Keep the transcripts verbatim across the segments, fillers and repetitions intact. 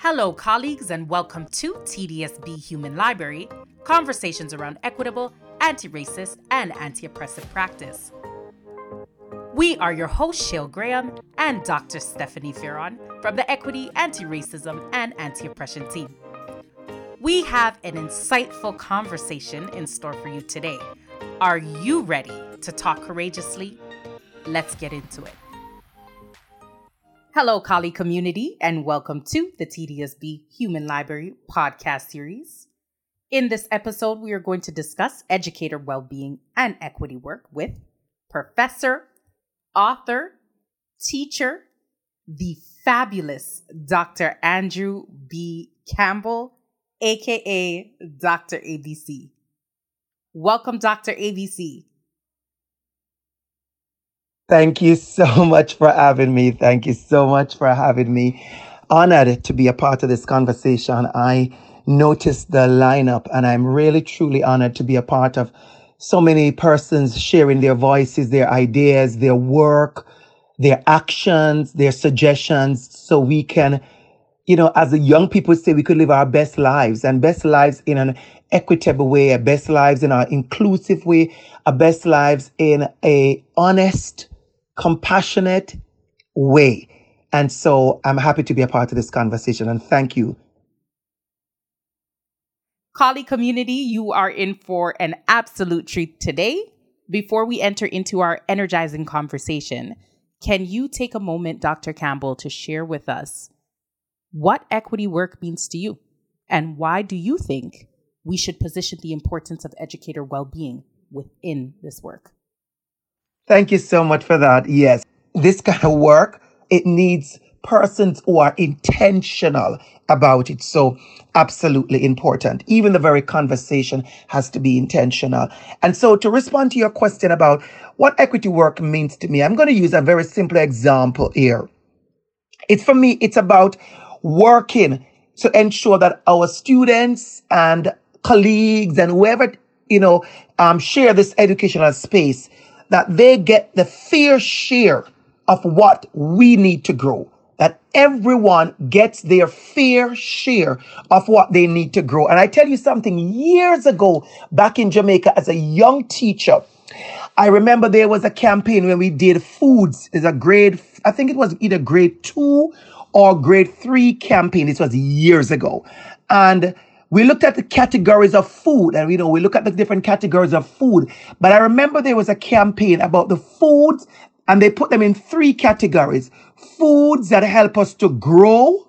Hello, colleagues, and welcome to T D S B Human Library, conversations around equitable, anti-racist, and anti-oppressive practice. We are your hosts, Shale Graham and Doctor Stephanie Fearon from the Equity, Anti-Racism, and Anti-Oppression team. We have an insightful conversation in store for you today. Are you ready to talk courageously? Let's get into it. Hello, colleague community, and welcome to the T D S B Human Library podcast series. In this episode, we are going to discuss educator well-being and equity work with professor, author, teacher, the fabulous Doctor Andrew B. Campbell, aka Doctor A B C. Welcome, Doctor A B C. Thank you so much for having me. Thank you so much for having me. Honored to be a part of this conversation. I noticed the lineup and I'm really, truly honored to be a part of so many persons sharing their voices, their ideas, their work, their actions, their suggestions, so we can, you know, as the young people say, we could live our best lives and best lives in an equitable way, a best lives in an inclusive way, a best lives in a honest, compassionate way. And so I'm happy to be a part of this conversation, and thank you. Colleague community, you are in for an absolute treat today. Before we enter into our energizing conversation, can you take a moment, Doctor Campbell, to share with us what equity work means to you, and why do you think we should position the importance of educator well-being within this work? Thank you so much for that. Yes, this kind of work, it needs persons who are intentional about it. So absolutely important. Even the very conversation has to be intentional. And so to respond to your question about what equity work means to me, I'm going to use a very simple example here. It's for me, it's about working to ensure that our students and colleagues and whoever, you know, um, share this educational space, that they get the fair share of what we need to grow, that everyone gets their fair share of what they need to grow. And I tell you something, years ago, back in Jamaica as a young teacher, I remember there was a campaign when we did foods. It's a grade, I think it was either grade two or grade three campaign. This was years ago. And we looked at the categories of food, and, you know, we look at the different categories of food. But I remember there was a campaign about the foods, and they put them in three categories. Foods that help us to grow,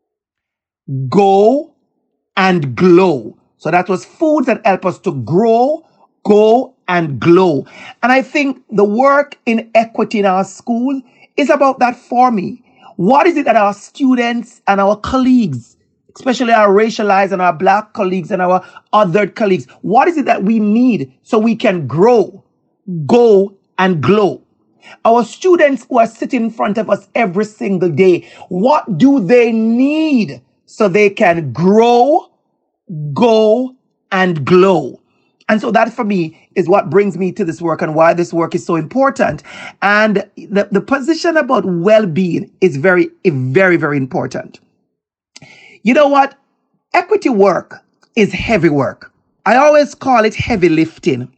go, and glow. So that was foods that help us to grow, go, and glow. And I think the work in equity in our school is about that for me. What is it that our students and our colleagues, especially our racialized and our Black colleagues and our othered colleagues, what is it that we need so we can grow, go, and glow? Our students who are sitting in front of us every single day, what do they need so they can grow, go, and glow? And so that for me is what brings me to this work and why this work is so important. And the, the position about well-being is very, very, very important. You know what? Equity work is heavy work. I always call it heavy lifting.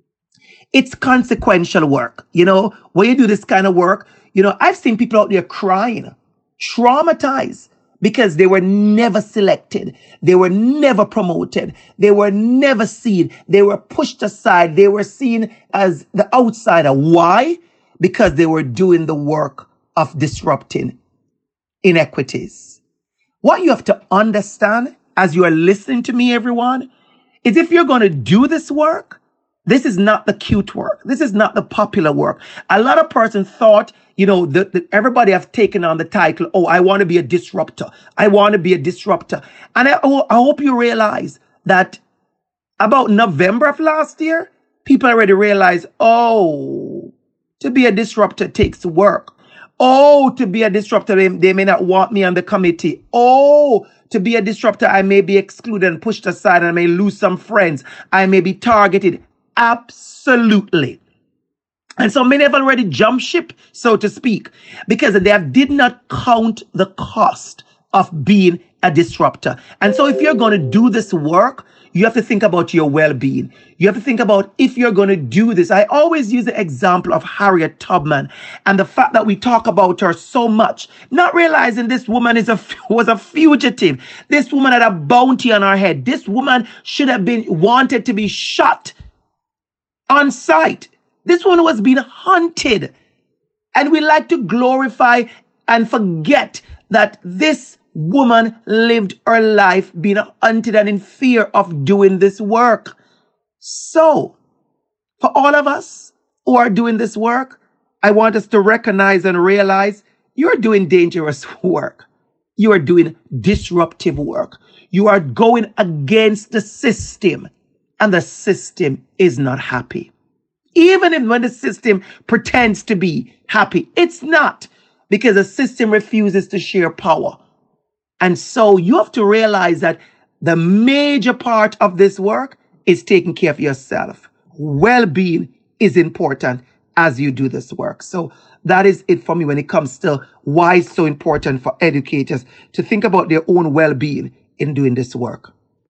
It's consequential work. You know, when you do this kind of work, you know, I've seen people out there crying, traumatized, because they were never selected. They were never promoted. They were never seen. They were pushed aside. They were seen as the outsider. Why? Because they were doing the work of disrupting inequities. What you have to understand as you are listening to me, everyone, is if you're going to do this work, this is not the cute work. This is not the popular work. A lot of persons thought, you know, that everybody have taken on the title, oh, I want to be a disruptor. I want to be a disruptor. And I, I hope you realize that about November of last year, people already realized, oh, to be a disruptor takes work. Oh, to be a disruptor, they, they may not want me on the committee. Oh, to be a disruptor, I may be excluded and pushed aside, and I may lose some friends. I may be targeted. Absolutely. And so many have already jumped ship, so to speak, because they have, did not count the cost of being a disruptor. And so if you're going to do this work, you have to think about your well-being. You have to think about if you're going to do this. I always use the example of Harriet Tubman and the fact that we talk about her so much, not realizing this woman is a was a fugitive. This woman had a bounty on her head. This woman should have been wanted to be shot on sight. This woman was being hunted. And we like to glorify and forget that this woman lived her life being hunted and in fear of doing this work. So, for all of us who are doing this work, I want us to recognize and realize you're doing dangerous work. You are doing disruptive work. You are going against the system, and the system is not happy. Even if when the system pretends to be happy, it's not, because the system refuses to share power. And so you have to realize that the major part of this work is taking care of yourself. Well-being is important as you do this work. So that is it for me when it comes to why it's so important for educators to think about their own well-being in doing this work.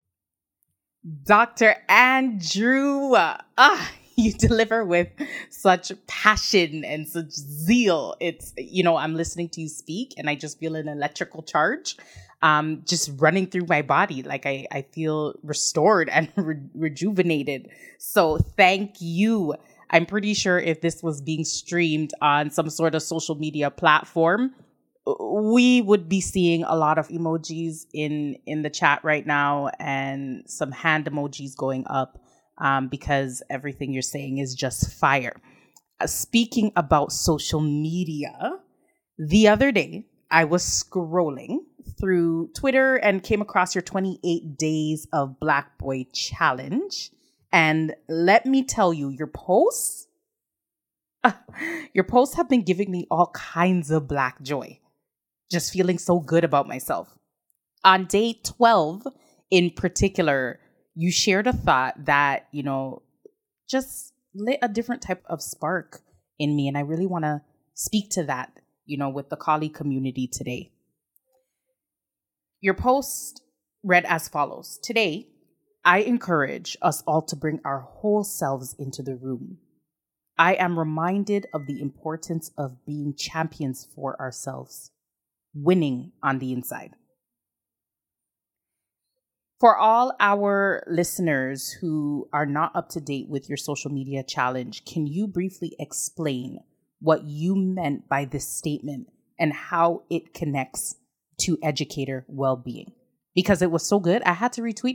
Doctor Andrew, ah, you deliver with such passion and such zeal. It's, you know, I'm listening to you speak and I just feel an electrical charge um, just running through my body. Like I, I feel restored and re- rejuvenated. So thank you. I'm pretty sure if this was being streamed on some sort of social media platform, we would be seeing a lot of emojis in, in the chat right now and some hand emojis going up. Um, because everything you're saying is just fire. Uh, speaking about social media, the other day I was scrolling through Twitter and came across your twenty-eight days of Black Boy Challenge. And let me tell you, your posts, uh, your posts have been giving me all kinds of black joy. Just feeling so good about myself. On day twelve in particular, you shared a thought that, you know, just lit a different type of spark in me. And I really want to speak to that, you know, with the Kali community today. Your post read as follows. Today, I encourage us all to bring our whole selves into the room. I am reminded of the importance of being champions for ourselves, winning on the inside. For all our listeners who are not up to date with your social media challenge, can you briefly explain what you meant by this statement and how it connects to educator well-being? Because it was so good, I had to retweet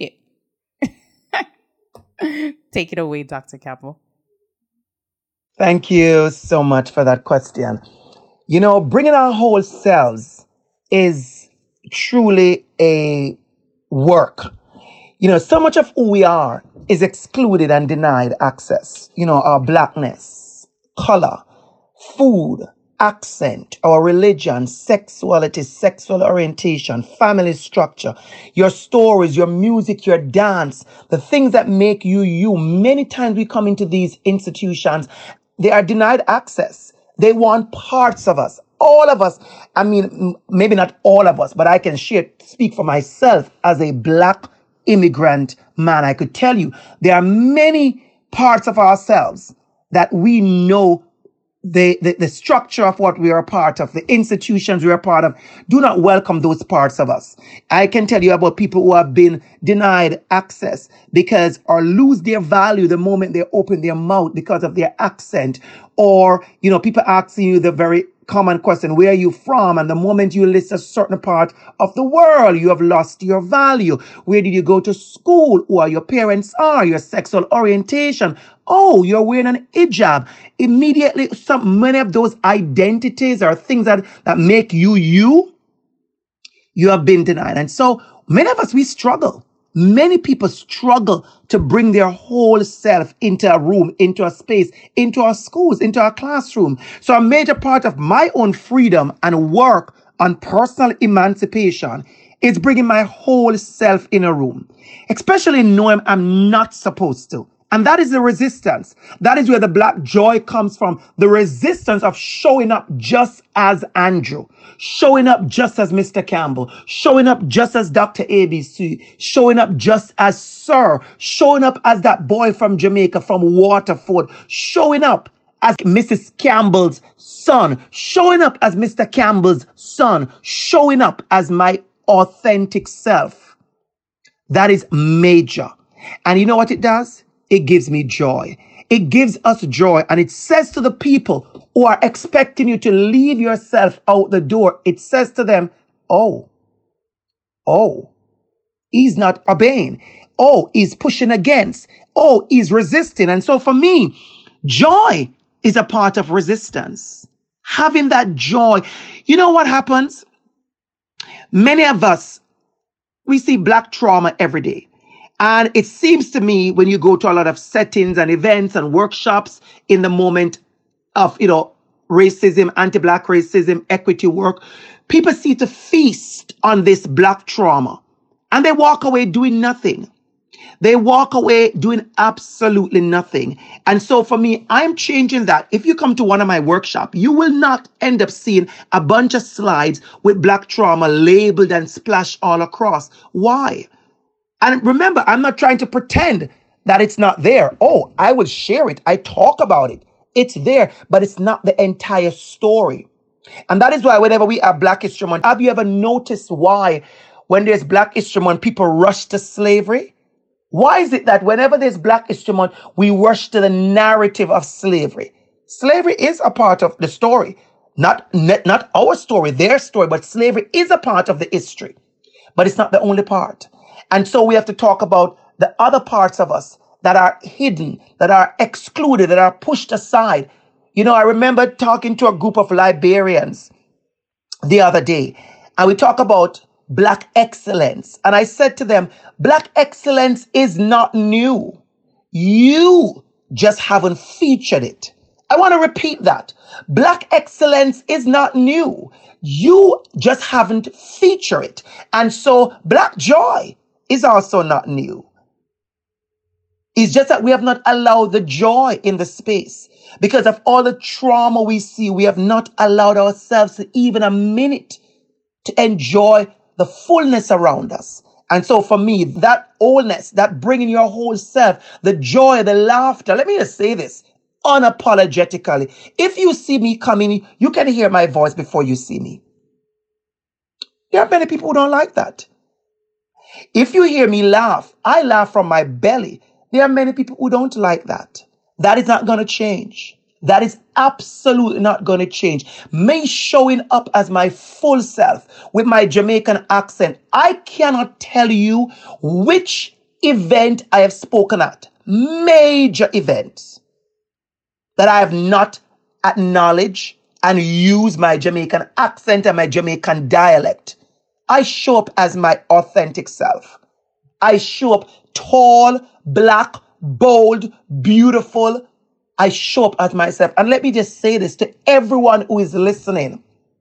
it. Take it away, Doctor Campbell. Thank you so much for that question. You know, bringing our whole selves is truly a work. You know, so much of who we are is excluded and denied access. You know, our blackness, color, food, accent, our religion, sexuality, sexual orientation, family structure, your stories, your music, your dance, the things that make you you. Many times we come into these institutions, they are denied access. They want parts of us. All of us, I mean, maybe not all of us, but I can share, speak for myself as a black immigrant man. I could tell you there are many parts of ourselves that we know the, the, the structure of what we are a part of, the institutions we are a part of, do not welcome those parts of us. I can tell you about people who have been denied access because or lose their value the moment they open their mouth because of their accent, or, you know, people asking you the very common question, where are you from? And the moment you list a certain part of the world, you have lost your value. Where did you go to school? Who are your parents are? Your sexual orientation? Oh, you're wearing an hijab. Immediately, some many of those identities are things that, that make you you, you have been denied. And so many of us, we struggle. Many people struggle to bring their whole self into a room, into a space, into our schools, into our classroom. So a major part of my own freedom and work on personal emancipation is bringing my whole self in a room, especially knowing I'm not supposed to. And that is the resistance. That is where the black joy comes from. The resistance of showing up just as Andrew, showing up just as Mister Campbell, showing up just as Doctor A B C, showing up just as Sir, showing up as that boy from Jamaica, from Waterford, showing up as Missus Campbell's son, showing up as Mister Campbell's son, showing up as my authentic self. That is major. And you know what it does? It gives me joy. It gives us joy. And it says to the people who are expecting you to leave yourself out the door, it says to them, oh, oh, he's not obeying. Oh, he's pushing against. Oh, he's resisting. And so for me, joy is a part of resistance. Having that joy. You know what happens? Many of us, we see black trauma every day. And it seems to me when you go to a lot of settings and events and workshops in the moment of, you know, racism, anti-black racism, equity work, people seem to feast on this black trauma and they walk away doing nothing. They walk away doing absolutely nothing. And so for me, I'm changing that. If you come to one of my workshops, you will not end up seeing a bunch of slides with black trauma labeled and splashed all across. Why? And remember, I'm not trying to pretend that it's not there. Oh, I will share it. I talk about it. It's there, but it's not the entire story. And that is why whenever we have Black History Month, have you ever noticed why when there's Black History Month, people rush to slavery? Why is it that whenever there's Black History Month, we rush to the narrative of slavery? Slavery is a part of the story. Not, not our story, their story, but slavery is a part of the history. But it's not the only part. And so we have to talk about the other parts of us that are hidden, that are excluded, that are pushed aside. You know, I remember talking to a group of Liberians the other day, and we talk about Black excellence. And I said to them, Black excellence is not new. You just haven't featured it. I want to repeat that. Black excellence is not new. You just haven't featured it. And so Black joy is also not new. It's just that we have not allowed the joy in the space. Because of all the trauma we see, we have not allowed ourselves even a minute to enjoy the fullness around us. And so for me, that wholeness, that bringing your whole self, the joy, the laughter, let me just say this unapologetically. If you see me coming, you can hear my voice before you see me. There are many people who don't like that. If you hear me laugh, I laugh from my belly. There are many people who don't like that. That is not going to change. That is absolutely not going to change. Me showing up as my full self with my Jamaican accent. I cannot tell you which event I have spoken at. Major events that I have not acknowledged and used my Jamaican accent and my Jamaican dialect. I show up as my authentic self. I show up tall, black, bold, beautiful. I show up as myself. And let me just say this to everyone who is listening.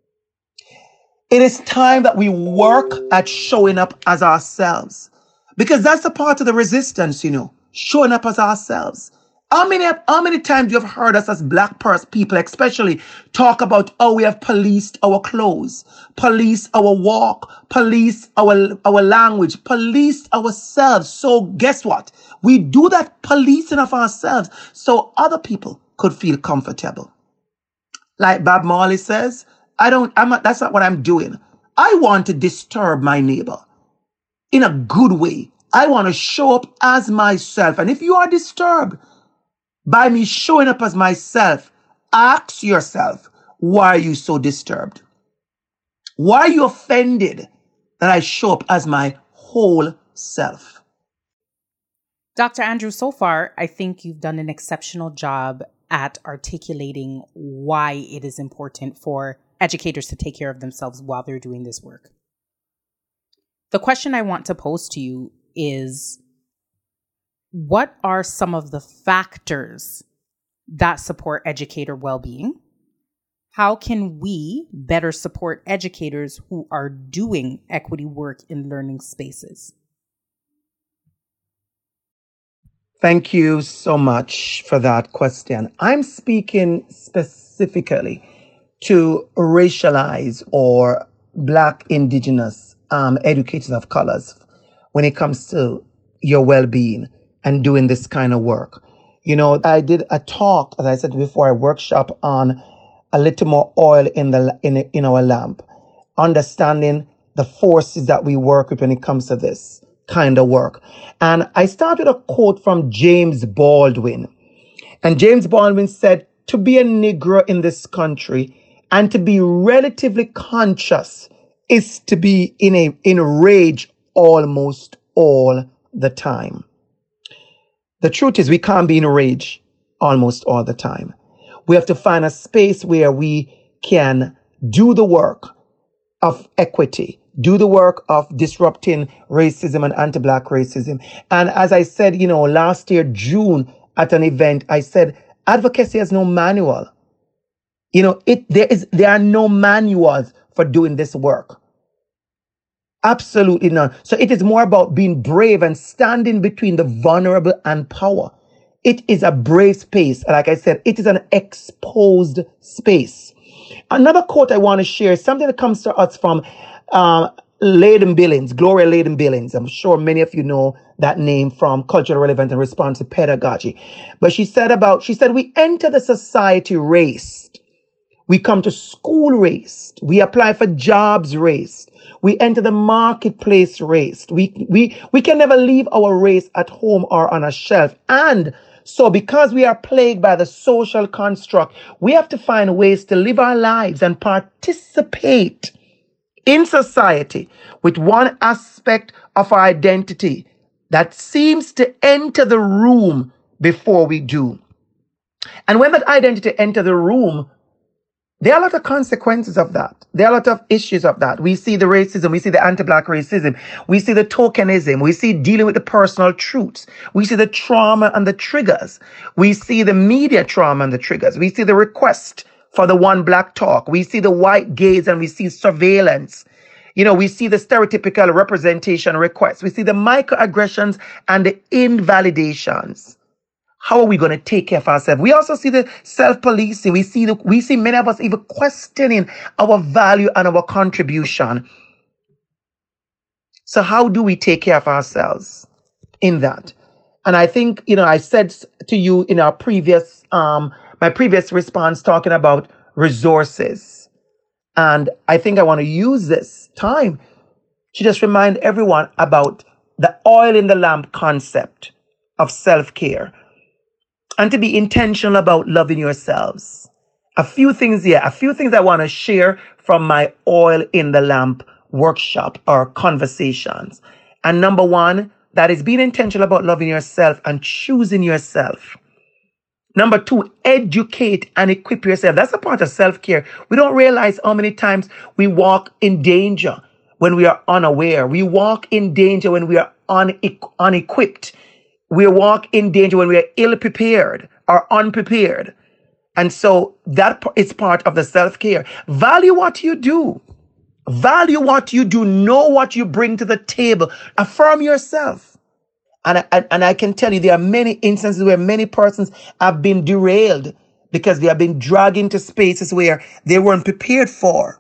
It is time that we work at showing up as ourselves. Because that's a part of the resistance, you know, showing up as ourselves. How many, how many times you have heard us as Black person people, especially, talk about how we have policed our clothes, police our walk, police our, our language, police ourselves. So guess what? We do that policing of ourselves so other people could feel comfortable. Like Bob Marley says, I don't, I'm not, that's not what I'm doing. I want to disturb my neighbor in a good way. I want to show up as myself. And if you are disturbed by me showing up as myself, ask yourself, why are you so disturbed? Why are you offended that I show up as my whole self? Doctor Andrew, so far, I think you've done an exceptional job at articulating why it is important for educators to take care of themselves while they're doing this work. The question I want to pose to you is, what are some of the factors that support educator well-being? How can we better support educators who are doing equity work in learning spaces? Thank you so much for that question. I'm speaking specifically to racialized or Black, Indigenous um, educators of colors when it comes to your well-being and doing this kind of work. You know, I did a talk, as I said before, a workshop on a little more oil in the in, in our lamp, understanding the forces that we work with when it comes to this kind of work. And I started a quote from James Baldwin. And James Baldwin said, to be a Negro in this country and to be relatively conscious is to be in a in rage almost all the time. The truth is we can't be in rage almost all the time. We have to find a space where we can do the work of equity, do the work of disrupting racism and anti-Black racism. And as I said, you know, last year, June, at an event, I said, advocacy has no manual. You know, it there is there are no manuals for doing this work. Absolutely none. So it is more about being brave and standing between the vulnerable and power. It is a brave space. Like I said, it is an exposed space. Another quote I want to share is something that comes to us from uh, Layden Billings, Gloria Layden Billings. I'm sure many of you know that name from Culturally Relevant and Responsive Pedagogy. But she said about, she said, we enter the society raced. We come to school raced. We apply for jobs raced. We enter the marketplace raced. We, we, we can never leave our race at home or on a shelf. And so because we are plagued by the social construct, we have to find ways to live our lives and participate in society with one aspect of our identity that seems to enter the room before we do. And when that identity enters the room, there are a lot of consequences of that. There are a lot of issues of that. We see the racism. We see the anti-Black racism. We see the tokenism. We see dealing with the personal truths. We see the trauma and the triggers. We see the media trauma and the triggers. We see the request for the one Black talk. We see the white gaze and we see surveillance. You know, we see the stereotypical representation requests. We see the microaggressions and the invalidations. How are we going to take care of ourselves? We also see the self-policing. We see the, we see many of us even questioning our value and our contribution. So how do we take care of ourselves in that? And I think, you know, I said to you in our previous, um, my previous response talking about resources. And I think I want to use this time to just remind everyone about the oil in the lamp concept of self-care. And to be intentional about loving yourselves. A few things here, a few things I want to share from my oil in the lamp workshop or conversations. And number one, that is being intentional about loving yourself and choosing yourself. Number two, educate and equip yourself. That's a part of self-care. We don't realize how many times we walk in danger when we are unaware. We walk in danger when we are une- unequipped. We walk in danger when we are ill-prepared or unprepared. And so that is part of the self-care. Value what you do. Value what you do. Know what you bring to the table. Affirm yourself. And I, and I can tell you there are many instances where many persons have been derailed because they have been dragged into spaces where they weren't prepared for.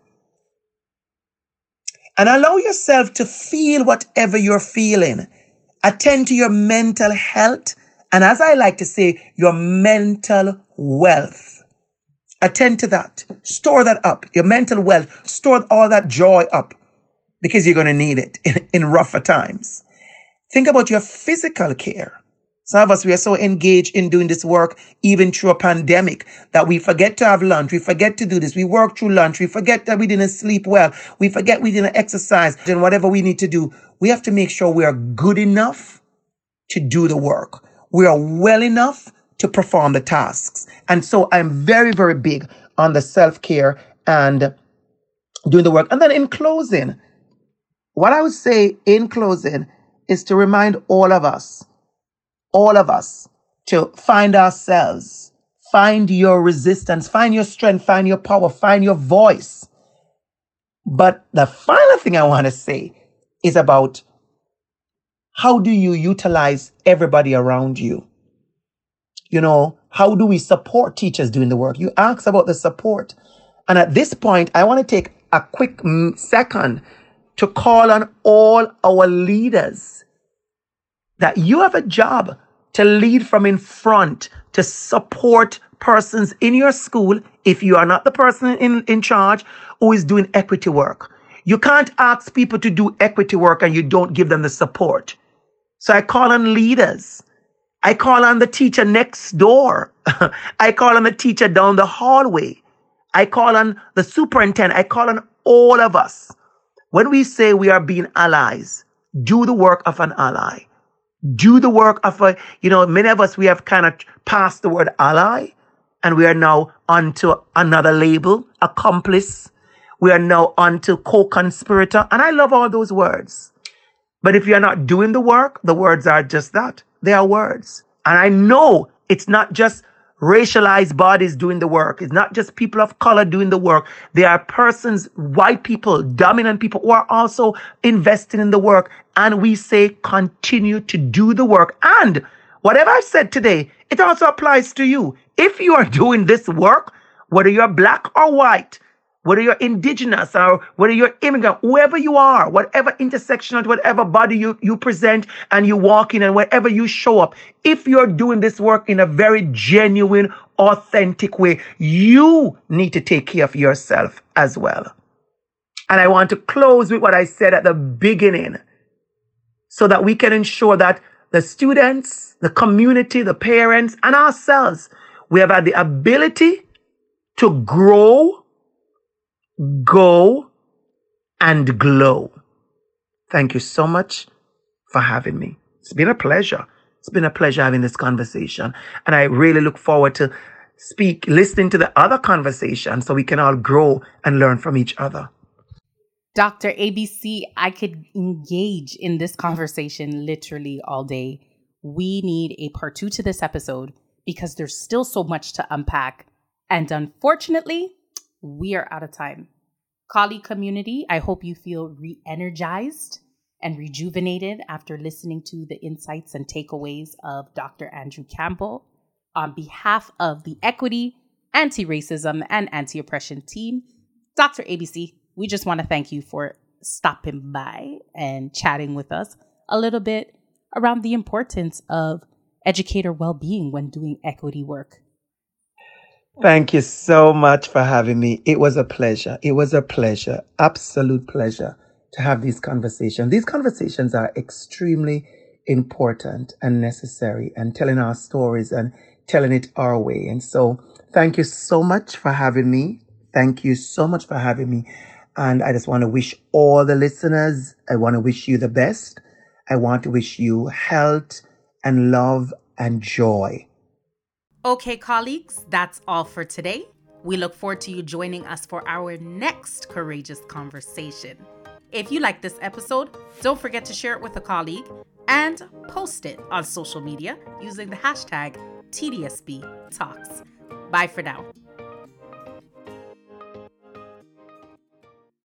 And allow yourself to feel whatever you're feeling. Attend to your mental health, and as I like to say, your mental wealth. Attend to that. Store that up. Your mental wealth. Store all that joy up because you're going to need it in, in rougher times. Think about your physical care. Some of us, we are so engaged in doing this work, even through a pandemic, that we forget to have lunch. We forget to do this. We work through lunch. We forget that we didn't sleep well. We forget we didn't exercise. And whatever we need to do, we have to make sure we are good enough to do the work. We are well enough to perform the tasks. And so I'm very, very big on the self-care and doing the work. And then in closing, what I would say in closing is to remind all of us, all of us, to find ourselves, find your resistance, find your strength, find your power, find your voice. But the final thing I want to say is about how do you utilize everybody around you? You know, how do we support teachers doing the work? You asked about the support. And at this point, I want to take a quick mm, second to call on all our leaders that you have a job to lead from in front, to support persons in your school if you are not the person in, in charge who is doing equity work. You can't ask people to do equity work and you don't give them the support. So I call on leaders. I call on the teacher next door. I call on the teacher down the hallway. I call on the superintendent. I call on all of us. When we say we are being allies, do the work of an ally. Do the work of a, you know, many of us, we have kind of passed the word ally and we are now onto another label, accomplice. We are now onto co-conspirator. And I love all those words. But if you're not doing the work, the words are just that. They are words. And I know it's not just racialized bodies doing the work. It's not just people of color doing the work. There are persons, white people, dominant people who are also investing in the work. And we say, continue to do the work. And whatever I've said today, it also applies to you. If you are doing this work, whether you're black or white, whether you're indigenous or whether you're immigrant, whoever you are, whatever intersection or whatever body you, you present and you walk in and wherever you show up, if you're doing this work in a very genuine, authentic way, you need to take care of yourself as well. And I want to close with what I said at the beginning so that we can ensure that the students, the community, the parents, and ourselves, we have had the ability to grow, go, and glow. Thank you so much for having me. It's been a pleasure. It's been a pleasure having this conversation. And I really look forward to speak, listening to the other conversations so we can all grow and learn from each other. Doctor A B C, I could engage in this conversation literally all day. We need a part two to this episode because there's still so much to unpack. And unfortunately, we are out of time. Colleague community, I hope you feel re-energized and rejuvenated after listening to the insights and takeaways of Doctor Andrew Campbell. On behalf of the Equity, Anti-Racism, and Anti-Oppression team, Doctor A B C, we just want to thank you for stopping by and chatting with us a little bit around the importance of educator well-being when doing equity work. Thank you so much for having me. It was a pleasure. It was a pleasure, absolute pleasure to have these conversations. These conversations are extremely important and necessary, and telling our stories and telling it our way. And so thank you so much for having me. Thank you so much for having me. And I just want to wish all the listeners, I want to wish you the best. I want to wish you health and love and joy. Okay, colleagues, that's all for today. We look forward to you joining us for our next courageous conversation. If you like this episode, don't forget to share it with a colleague and post it on social media using the hashtag T D S B Talks. Bye for now.